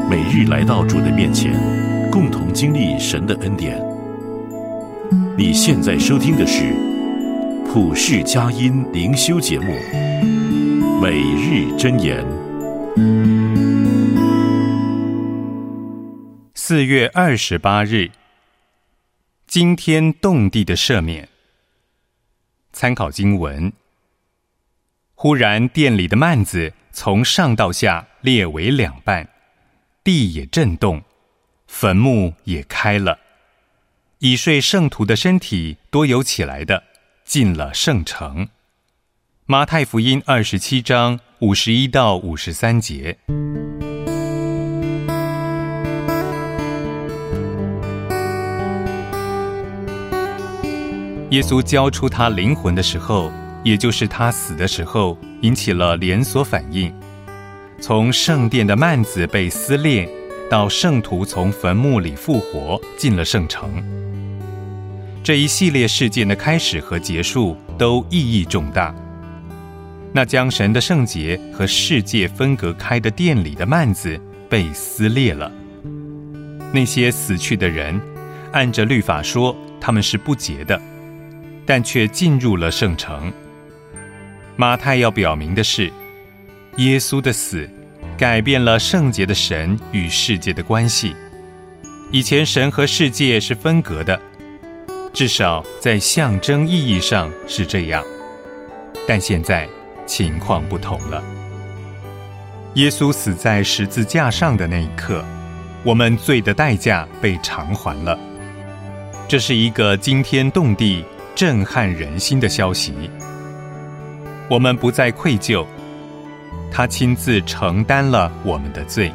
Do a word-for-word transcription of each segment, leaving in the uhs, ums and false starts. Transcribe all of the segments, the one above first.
每日来到主的面前，共同经历神的恩典。你现在收听的是普世佳音灵修节目《每日箴言》。 四月二十八日，惊天动地的赦免。参考经文：忽然殿里的幔子从上到下裂为两半，地也震动，坟墓也开了。已睡圣徒的身体多有起来的，进了圣城。马太福音二十七章五十一到五十三节。耶稣交出他灵魂的时候，也就是他死的时候，引起了连锁反应。从圣殿的幔子被撕裂，到圣徒从坟墓里复活，进了圣城。这一系列事件的开始和结束都意义重大。那将神的圣洁和世界分隔开的殿里的幔子被撕裂了。那些死去的人，按着律法说他们是不洁的，但却进入了圣城。马太要表明的是，耶稣的死改变了圣洁的神与世界的关系。以前神和世界是分隔的，至少在象征意义上是这样，但现在情况不同了。耶稣死在十字架上的那一刻，我们罪的代价被偿还了。这是一个惊天动地、震撼人心的消息。我们不再愧疚，他亲自承担了我们的罪。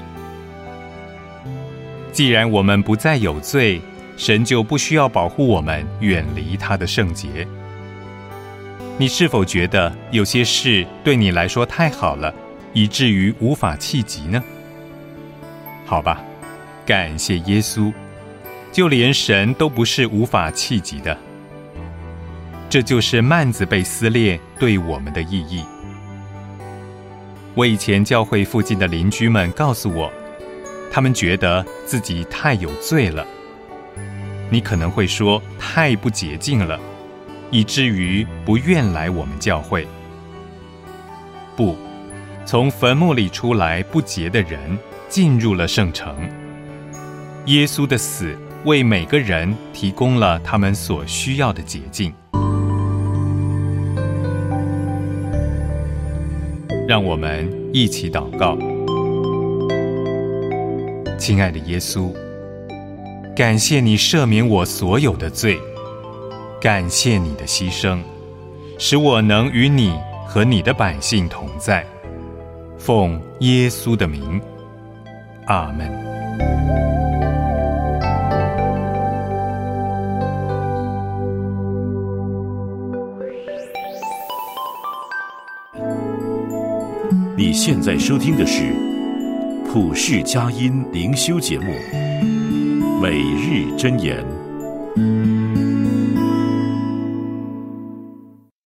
既然我们不再有罪，神就不需要保护我们远离他的圣洁。你是否觉得有些事对你来说太好了，以至于无法企及呢？好吧，感谢耶稣，就连神都不是无法企及的。这就是幔子被撕裂对我们的意义。我以前教会附近的邻居们告诉我，他们觉得自己太有罪了。你可能会说，太不洁净了，以至于不愿来我们教会。不，从坟墓里出来不洁的人进入了圣城。耶稣的死为每个人提供了他们所需要的洁净。让我们一起祷告。亲爱的耶稣，感谢你赦免我所有的罪，感谢你的牺牲，使我能与你和你的百姓同在。奉耶稣的名，阿们。 你现在收听的是普世佳音灵修节目《每日箴言》。